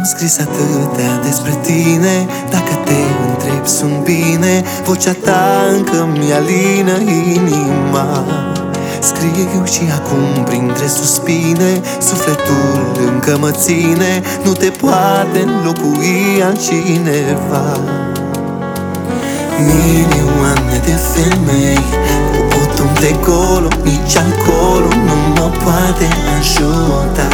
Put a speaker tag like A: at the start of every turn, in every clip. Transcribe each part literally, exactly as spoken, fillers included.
A: scris atâtea despre tine. Dacă te întreb sunt bine, vocea ta încă mi-alină inima. Scriu și acum printre suspine, sufletul încă mă ține. Nu te poate înlocui altcineva. Milioane de femei, popotum de golo, nici acolo nu mă poate ajuta.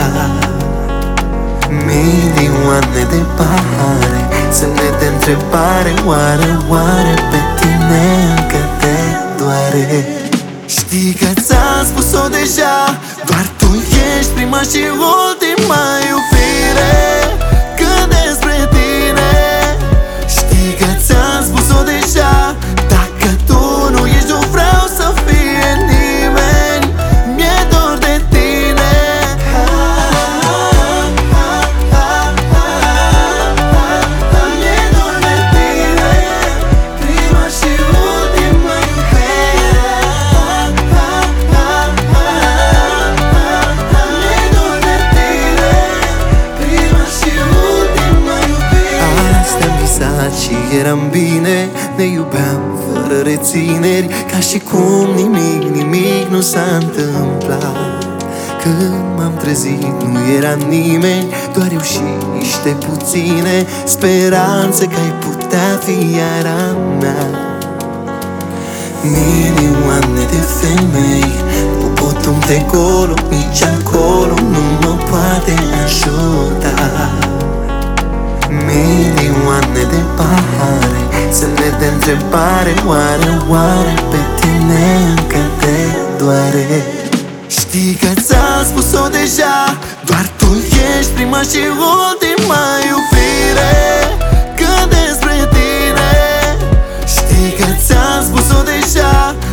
A: Milioane de pahare, semne de întrebare, oare, oare pe tine încă te doare? Știi că ți-am spus-o deja, doar tu ești prima și ultima iubire. Când despre tine, știi că ți-am spus-o deja, dacă tu nu ești, nu vreau să fie nimeni. Mi-e dor de tine. Mi-e dor de tine, prima și ultima iubire. Mi-e dor de tine, prima și ultima iubire. Astea-am visat și eram bine, ne iubeam fără rețineri, ca și cum nimic, nimic nu s-a întâmplat. Când m-am trezit nu era nimeni, doar eu și niște puține speranțe că ai putea fi iara mea. Milioane de femei, popotum de golo, nici acolo nu mă poate ajuta. Milioane de pahare, semne de întrebare, oare, oare pe tine încă te doare? Știi că ți-am spus-o deja, doar tu ești prima și ultima iubire. Când despre tine, știi că ți-am spus-o deja,